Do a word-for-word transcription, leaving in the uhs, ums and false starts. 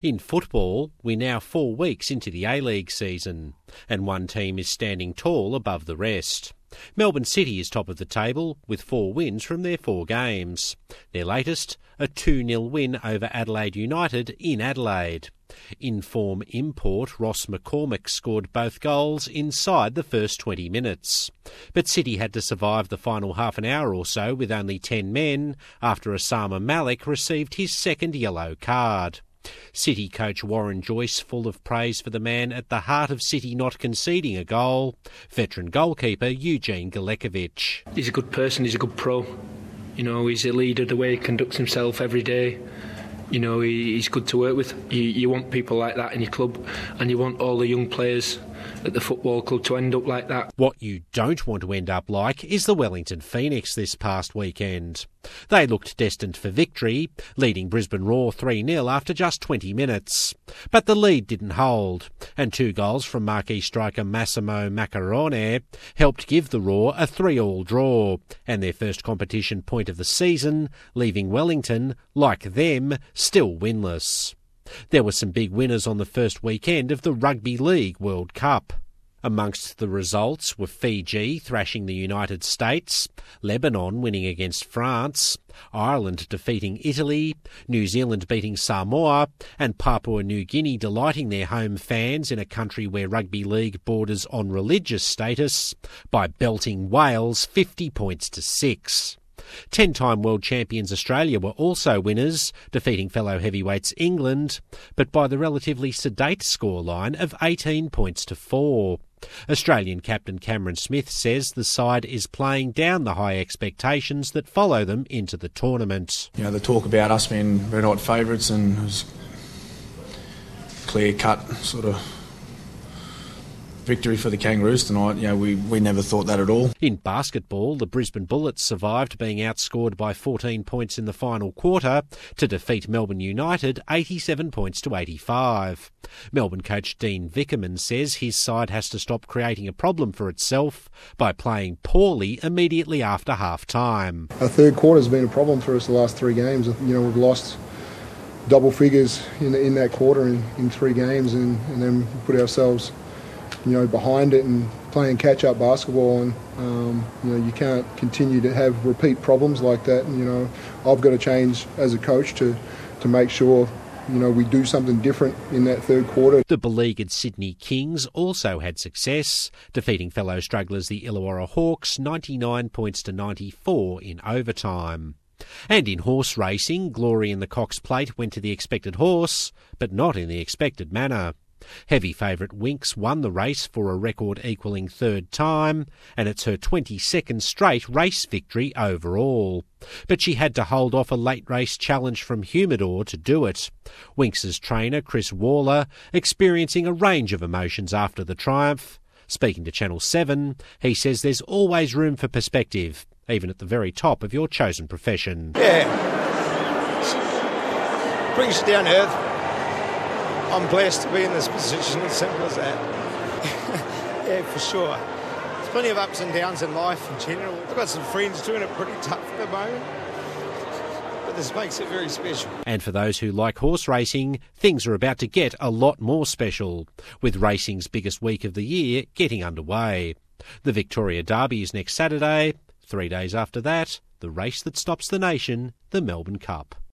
In football, we're now four weeks into the A-League season, and one team is standing tall above the rest. Melbourne City is top of the table with four wins from their four games. Their latest, a two nil win over Adelaide United in Adelaide. In-form import Ross McCormack scored both goals inside the first twenty minutes. But City had to survive the final half an hour or so with only ten men after Osama Malik received his second yellow card. City coach Warren Joyce full of praise for the man at the heart of City not conceding a goal, veteran goalkeeper Eugene Galekovic. He's a good person, he's a good pro. You know, he's a leader, the way he conducts himself every day. You know, he, he's good to work with. You, you want people like that in your club, and you want all the young players at the football club to end up like that. What you don't want to end up like is the Wellington Phoenix this past weekend. They looked destined for victory, leading Brisbane Roar three nil after just twenty minutes. But the lead didn't hold, and two goals from marquee striker Massimo Maccarone helped give the Roar a three all draw, and their first competition point of the season, leaving Wellington, like them, still winless. There were some big winners on the first weekend of the Rugby League World Cup. Amongst the results were Fiji thrashing the United States, Lebanon winning against France, Ireland defeating Italy, New Zealand beating Samoa, and Papua New Guinea delighting their home fans in a country where rugby league borders on religious status by belting Wales fifty points to six. Ten-time world champions Australia were also winners, defeating fellow heavyweights England, but by the relatively sedate scoreline of eighteen points to four. Australian captain Cameron Smith says the side is playing down the high expectations that follow them into the tournament. You know, the talk about us being red-hot favourites and it was clear-cut sort of victory for the Kangaroos tonight. You know, we, we never thought that at all. In basketball, the Brisbane Bullets survived being outscored by fourteen points in the final quarter to defeat Melbourne United eighty-seven points to eighty-five. Melbourne coach Dean Vickerman says his side has to stop creating a problem for itself by playing poorly immediately after half-time. Our third quarter's been a problem for us the last three games. You know, we've lost double figures in, in that quarter in, in three games and, and then put ourselves you know, behind it and playing catch-up basketball, and um, you know, you can't continue to have repeat problems like that. And, you know, I've got to change as a coach to, to make sure, you know, we do something different in that third quarter. The beleaguered Sydney Kings also had success, defeating fellow strugglers the Illawarra Hawks ninety-nine points to ninety-four in overtime. And in horse racing, glory in the Cox Plate went to the expected horse, but not in the expected manner. Heavy favourite Winx won the race for a record-equalling third time, and it's her twenty-second straight race victory overall. But she had to hold off a late-race challenge from Humidor to do it. Winx's trainer, Chris Waller, experiencing a range of emotions after the triumph. Speaking to Channel seven, he says there's always room for perspective, even at the very top of your chosen profession. Yeah. Brings you down to earth. I'm blessed to be in this position, as simple as that. Yeah, for sure. There's plenty of ups and downs in life in general. I've got some friends doing it pretty tough at the moment, but this makes it very special. And for those who like horse racing, things are about to get a lot more special, with racing's biggest week of the year getting underway. The Victoria Derby is next Saturday. Three days after that, the race that stops the nation, the Melbourne Cup.